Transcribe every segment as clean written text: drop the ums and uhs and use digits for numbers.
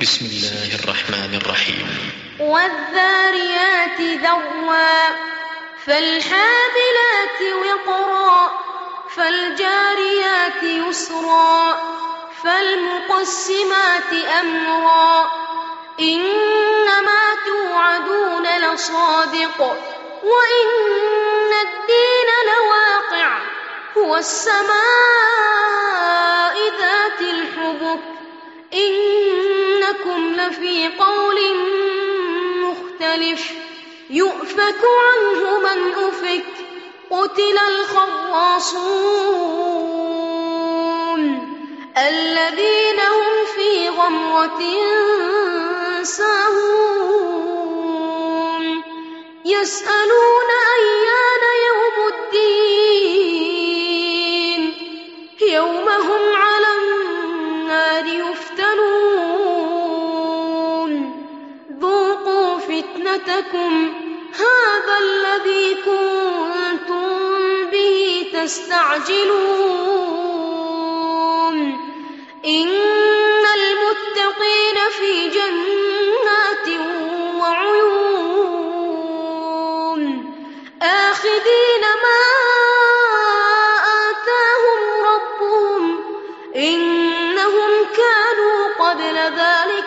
بسم الله الرحمن الرحيم. والذاريات ذروا فالحاملات وقرا فالجاريات يسرا فالمقسمات أمرا إنما توعدون لصادق وإن الدين لواقع هو السماء ذات الحبك إنكم لفي قول مختلف يؤفك عنه من أفك قتل الخراصون الذين هم في غمرة ساهون يسألون أيان يوم الدين يوم هم على النار يفتنون ذوقوا فتنتكم هذا الذي كنتم به تستعجلون إن المتقين في جنات وعيون آخذين ما آتاهم ربهم إنهم كانوا قبل ذلك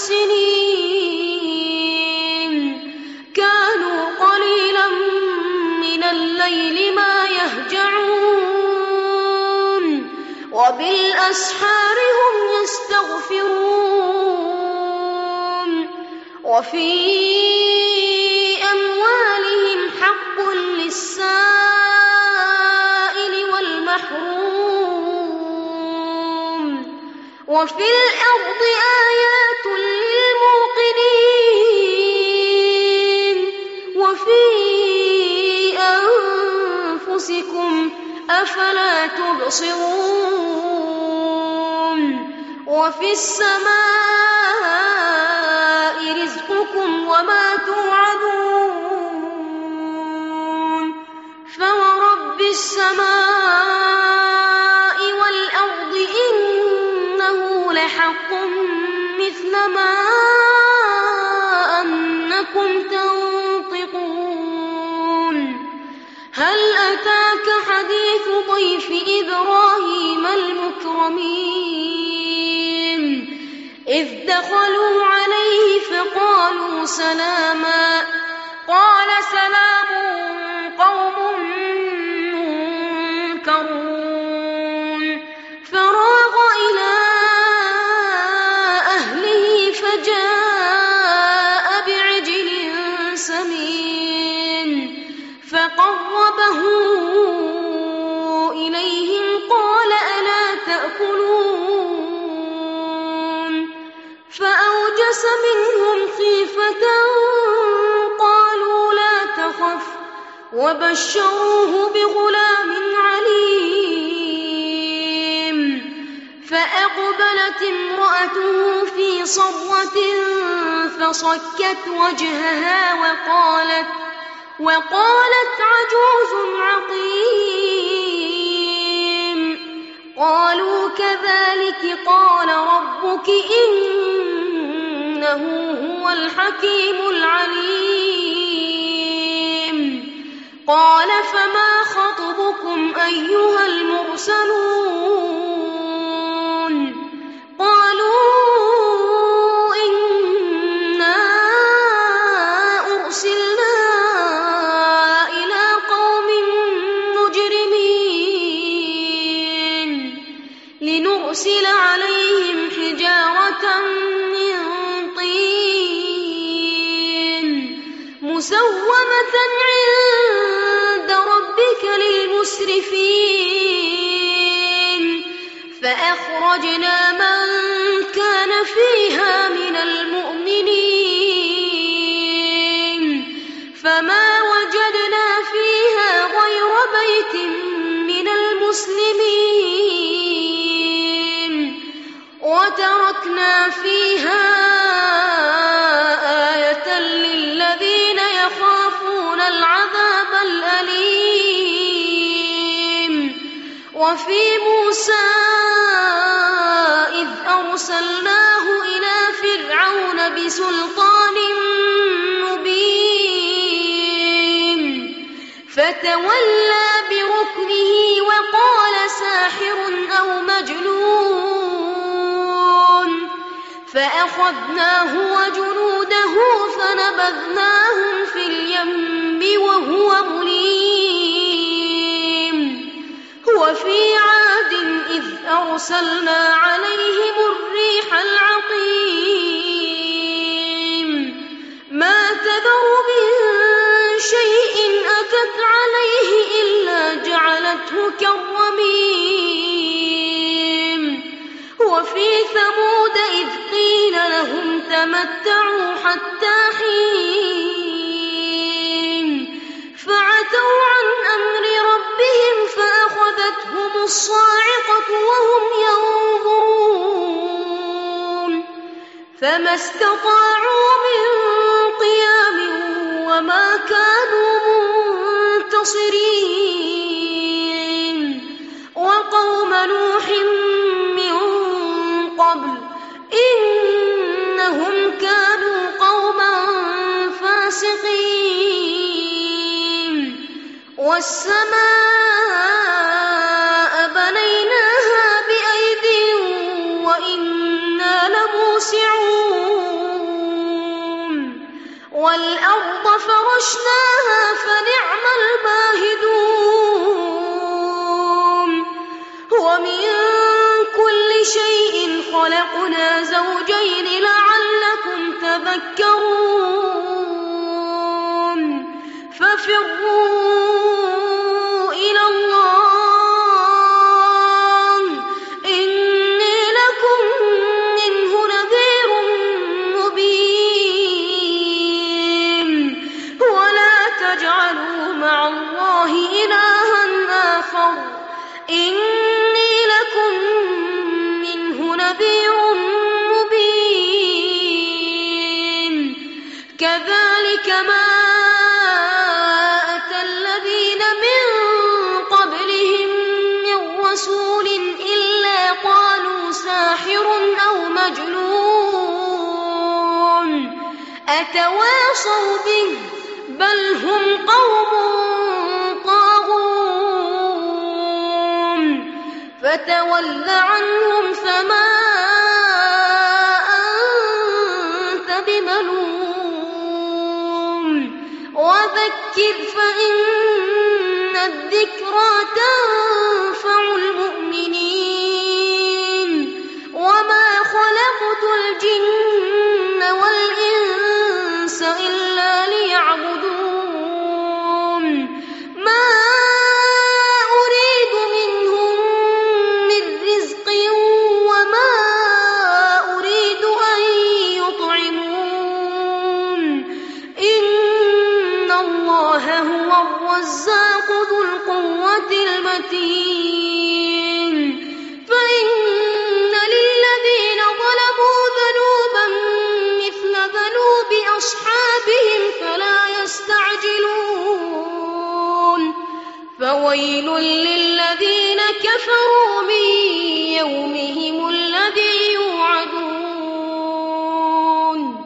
محسنين كانوا قليلا من الليل ما يهجعون وبالأسحار هم يستغفرون وفي أموالهم حق للسائل والمحروم وفي الأرض آيات للموقنين وفي أنفسكم أفلا تبصرون وفي السماء رزقكم وما توعدون فورب السماء والأرض إنه لحق مثل ما أنكم تنطقون هل أتاك حديث ضيف إبراهيم المكرمين إذ دخلوا عليه فقالوا سلاما قال سلام قوم منكرون فراغ إلى أهله فجاء بعجل سمين فقربه إليهم قال ألا تأكلون فأوجس منهم خيفة قالوا لا تخف وبشروه بغلام عليم فأقبلت امرأته في صرة فصكت وجهها وقالت عجوز عقيم قالوا كذلك قال ربك إنه هو الحكيم العليم قال فما خطبكم أيها المرسلون قالوا إنا أرسلنا إلى قوم مجرمين لنرسل عليهم حجارة من طين مسومة عند ربك للمسرفين فأخرجنا من كان فيها من المؤمنين فما وجدنا فيها غير بيت من المسلمين وتركنا فيها آية للذين يخافون العذاب الأليم وفي موسى إذ أرسلناه إلى فرعون بسلطان مبين فتولى بركنه وقال ساحر أو مجنون فأخذناه وجنوده فنبذناهم في اليم وهو مليم وفي عاد إذ أرسلنا عليهم الريح العقيم ما تذر من شيء أتت عليه إلا جعلته كالرميم وفي ثمود إذ قيل لهم تمتعوا حتى حين فعتوا عن أمر ربهم فأخذتهم الصاعقة وهم ينظرون فما استطاعوا من قيام وما كانوا منتصرين وقوم نوح من قبل إنهم كانوا قوما فاسقين والسماء بنيناها بأيد وإنا لموسعون والأرض فرشناها فنعم الماهدون ومن كل شيء خلقنا زوجين لعلكم تذكرون ففروا إلى الله إني لكم منه نذير مبين ولا تجعلوا مع الله إلها آخر إني لكم منه نذير مبين كذلك ما أتى الذين من قبلهم من رسول إلا قالوا ساحر أو مجنون أتواصوا به بل هم قوم طاغون فتول عنهم فما أنت بملوم وذكر فإن الذكرى تنفع المؤمنين وما خلقت الجن والإنس إلا ليعبدون ما أريد منهم من رزق وما أريد أن يطعمون إن الله هو الرزاق ذو القوة المتين فإن للذين ظلموا ذنوبا مثل ذنوب أصحابهم فلا يستعجلون فويل للذين كفروا من يوم